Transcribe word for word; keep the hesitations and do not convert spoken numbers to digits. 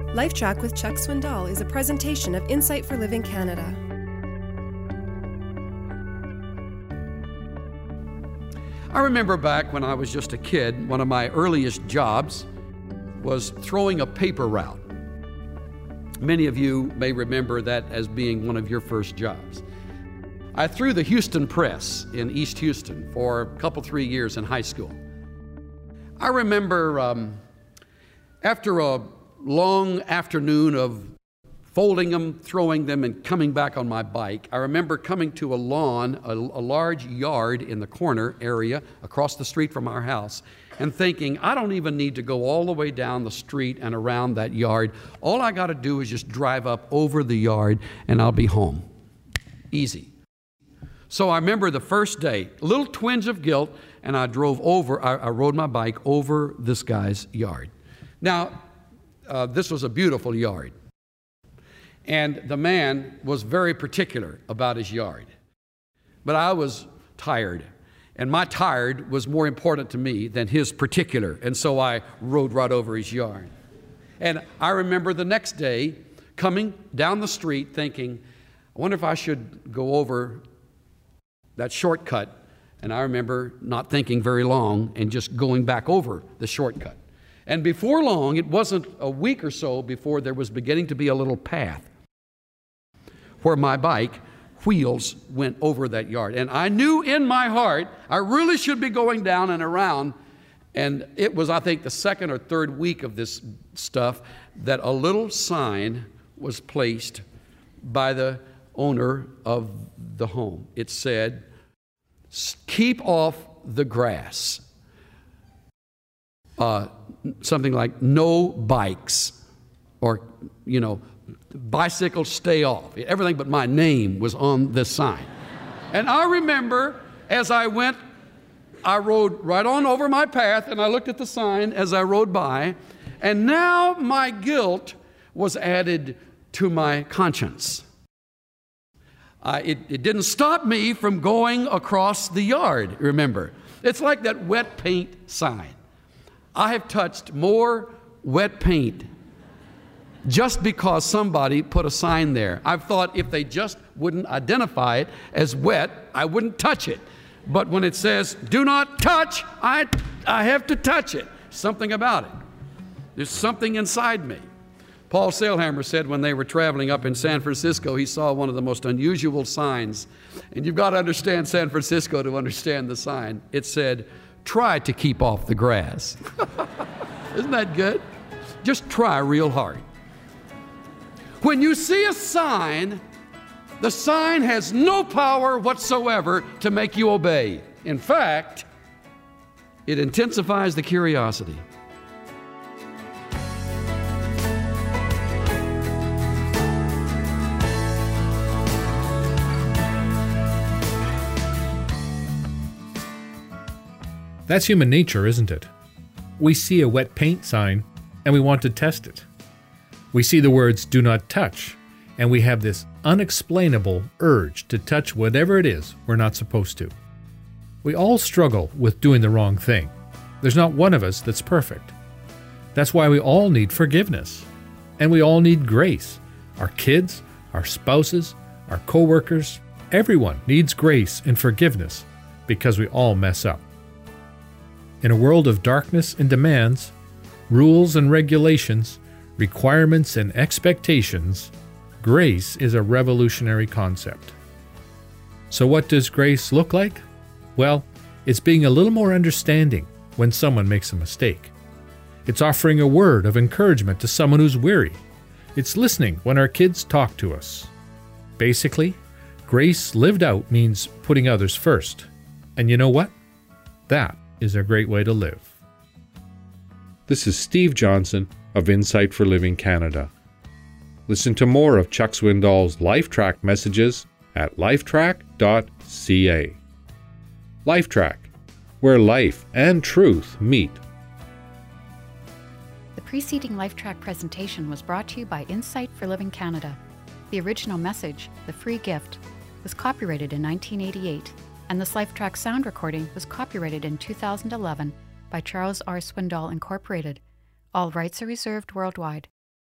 LifeTrack with Chuck Swindoll is a presentation of Insight for Living Canada. I remember back when I was just a kid, one of my earliest jobs was throwing a paper route. Many of you may remember that as being one of your first jobs. I threw the Houston Press in East Houston for a couple, three years in high school. I remember um, after a long afternoon of folding them, throwing them, and coming back on my bike, I remember coming to a lawn, a, a large yard in the corner area across the street from our house, and thinking, I don't even need to go all the way down the street and around that yard. All I got to do is just drive up over the yard and I'll be home. Easy. So I remember the first day, a little twinge of guilt, and I drove over, I, I rode my bike over this guy's yard. Now, uh, this was a beautiful yard. And the man was very particular about his yard. But I was tired. And my tired was more important to me than his particular. And so I rode right over his yard. And I remember the next day coming down the street thinking, I wonder if I should go over that shortcut. And I remember not thinking very long and just going back over the shortcut. And before long, it wasn't a week or so before there was beginning to be a little path where my bike wheels went over that yard. And I knew in my heart I really should be going down and around. And it was, I think, the second or third week of this stuff that a little sign was placed by the owner of the home. It said, keep off the grass. Uh, something like no bikes, or, you know, bicycles stay off. Everything but my name was on this sign. And I remember as I went, I rode right on over my path and I looked at the sign as I rode by, and now my guilt was added to my conscience. Uh, it, it didn't stop me from going across the yard, remember. It's like that wet paint sign. I have touched more wet paint just because somebody put a sign there. I've thought if they just wouldn't identify it as wet, I wouldn't touch it. But when it says, do not touch, I, I have to touch it. Something about it. There's something inside me. Paul Sailhammer said when they were traveling up in San Francisco, he saw one of the most unusual signs. And you've got to understand San Francisco to understand the sign. It said, try to keep off the grass. Isn't that good? Just try real hard. When you see a sign, the sign has no power whatsoever to make you obey. In fact, it intensifies the curiosity. That's human nature, isn't it? We see a wet paint sign and we want to test it. We see the words, do not touch, and we have this unexplainable urge to touch whatever it is we're not supposed to. We all struggle with doing the wrong thing. There's not one of us that's perfect. That's why we all need forgiveness. And we all need grace. Our kids, our spouses, our co-workers, everyone needs grace and forgiveness because we all mess up. In a world of darkness and demands, rules and regulations, requirements and expectations, grace is a revolutionary concept. So what does grace look like? Well, it's being a little more understanding when someone makes a mistake. It's offering a word of encouragement to someone who's weary. It's listening when our kids talk to us. Basically, grace lived out means putting others first. And you know what? That is a great way to live. This is Steve Johnson of Insight for Living Canada. Listen to more of Chuck Swindoll's LifeTrack messages at lifetrack dot c a. LifeTrack, where life and truth meet. The preceding LifeTrack presentation was brought to you by Insight for Living Canada. The original message, The Free Gift, was copyrighted in nineteen eighty-eight, and this LifeTrack sound recording was copyrighted in two thousand eleven by Charles R. Swindoll Incorporated. All rights are reserved worldwide.